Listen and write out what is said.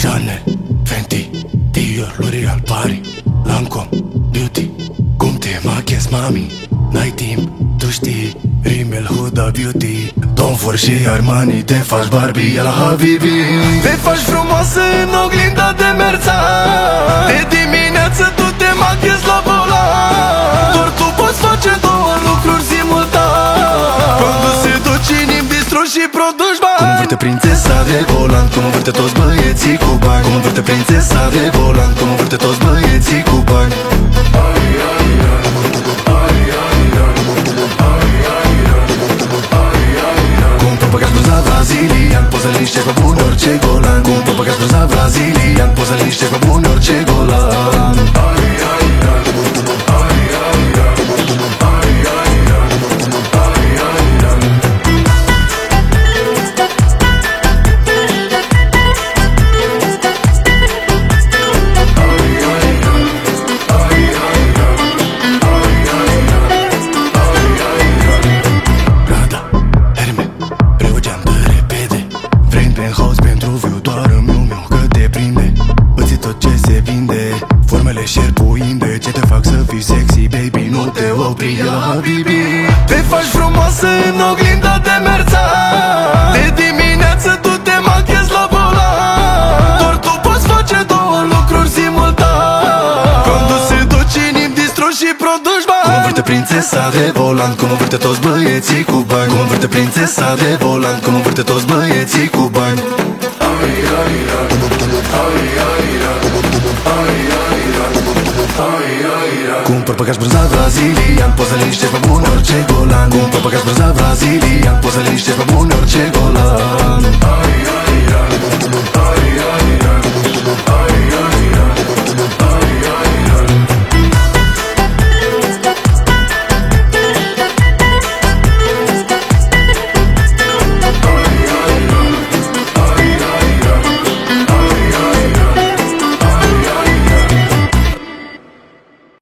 Chanel, Fenty, Dior, L'Oreal, Paris, Lancome, Beauty. Cum te machiezi, mami? N-ai timp, tu știi. Rimmel, Huda, Beauty, Tom Ford și Armani. Te faci Barbie, la Habibi. Te faci frumoasă în oglinda de Mercedes. De dimineață tu te machiezi la volan. Doar tu poți face două lucruri simultan. Când se duci inimi distruși și produci bani. Cum învârte prințesa de volan, cum învârte toți băieții cu bani. Cum învârte prințesa de volan, cum învârte toți băieții cu bani. Brazilian, poți să-l niște pe bun orice golan. Cum pe băgați brânza brazilian, poți să-l niște pe bun orice golan. Șerpuinde, ce te fac să fii sexy, baby, nu te opri, la Habibi. Te faci frumoasă în oglinda de Mercedes. De dimineață tu te machiezi la volan. Doar tu poți face două lucruri simultan. Când se duci inimi distruși și produci bani. Cum învârte prințesa de volan, cum învârte toți băieții cu bani. Cum învârte prințesa de volan, cum învârte toți băieții cu bani. Cumpăr băgați brânza brazilian, poți să liniște pe bun orice golan. Cumpăr băgați brânza brazilian, poți să liniște pe bun orice golan.